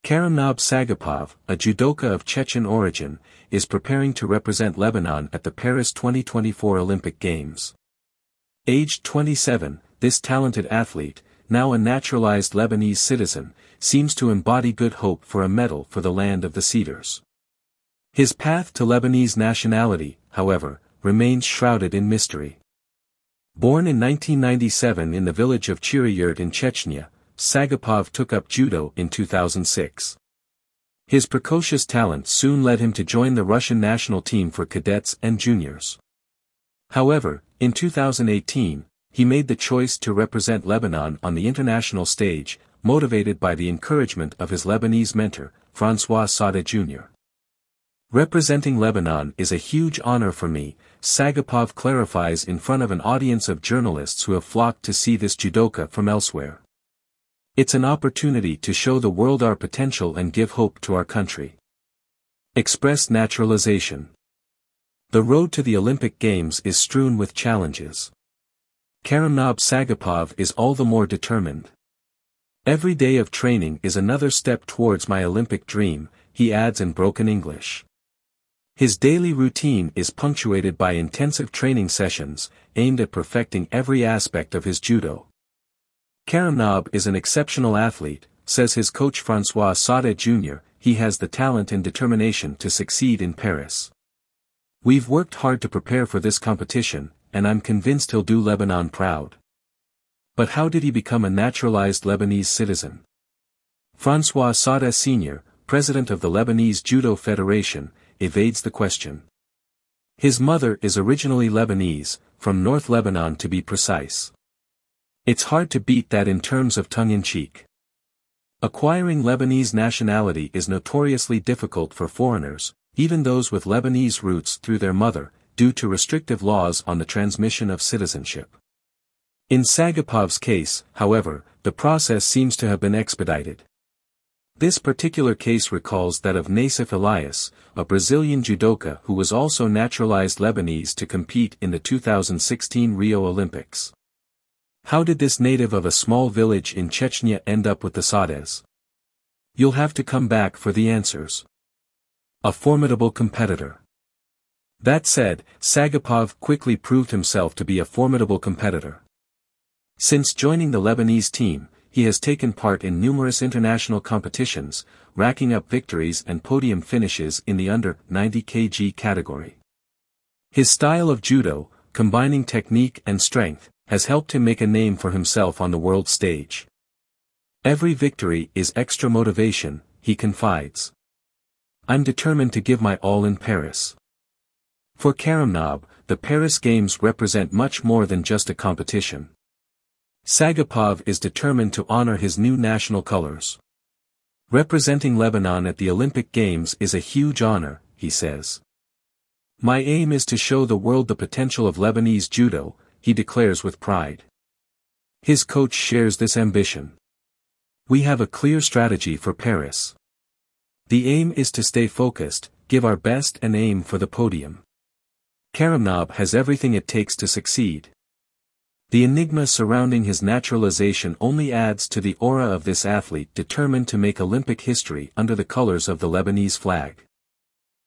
Karamnab Sagapov, a judoka of Chechen origin, is preparing to represent Lebanon at the Paris 2024 Olympic Games. Aged 27, this talented athlete, now a naturalized Lebanese citizen, seems to embody good hope for a medal for the land of the Cedars. His path to Lebanese nationality, however, remains shrouded in mystery. Born in 1997 in the village of Chiriyurt in Chechnya, Sagapov took up judo in 2006. His precocious talent soon led him to join the Russian national team for cadets and juniors. However, in 2018, he made the choice to represent Lebanon on the international stage, motivated by the encouragement of his Lebanese mentor, François Sadeh Jr. Representing Lebanon is a huge honor for me, Sagapov clarifies in front of an audience of journalists who have flocked to see this judoka from elsewhere. It's an opportunity to show the world our potential and give hope to our country. Express naturalization. The road to the Olympic Games is strewn with challenges. Karamnab Sagapov is all the more determined. Every day of training is another step towards my Olympic dream, he adds in broken English. His daily routine is punctuated by intensive training sessions, aimed at perfecting every aspect of his judo. Karamnab is an exceptional athlete, says his coach François Sadeh Jr., he has the talent and determination to succeed in Paris. We've worked hard to prepare for this competition, and I'm convinced he'll do Lebanon proud. But how did he become a naturalized Lebanese citizen? François Sadeh Sr., president of the Lebanese Judo Federation, evades the question. His mother is originally Lebanese, from North Lebanon to be precise. It's hard to beat that in terms of tongue-in-cheek. Acquiring Lebanese nationality is notoriously difficult for foreigners, even those with Lebanese roots through their mother, due to restrictive laws on the transmission of citizenship. In Sagapov's case, however, the process seems to have been expedited. This particular case recalls that of Nassif Elias, a Brazilian judoka who was also naturalized Lebanese to compete in the 2016 Rio Olympics. How did this native of a small village in Chechnya end up with the Sadehs? You'll have to come back for the answers. A formidable competitor. That said, Sagapov quickly proved himself to be a formidable competitor. Since joining the Lebanese team, he has taken part in numerous international competitions, racking up victories and podium finishes in the under 90 kg category. His style of judo, combining technique and strength, has helped him make a name for himself on the world stage. Every victory is extra motivation, he confides. I'm determined to give my all in Paris. For Karamnab, the Paris Games represent much more than just a competition. Sagapov is determined to honor his new national colors. Representing Lebanon at the Olympic Games is a huge honor, he says. My aim is to show the world the potential of Lebanese judo, he declares with pride. His coach shares this ambition. We have a clear strategy for Paris. The aim is to stay focused, give our best and aim for the podium. Karamnab has everything it takes to succeed. The enigma surrounding his naturalization only adds to the aura of this athlete determined to make Olympic history under the colors of the Lebanese flag.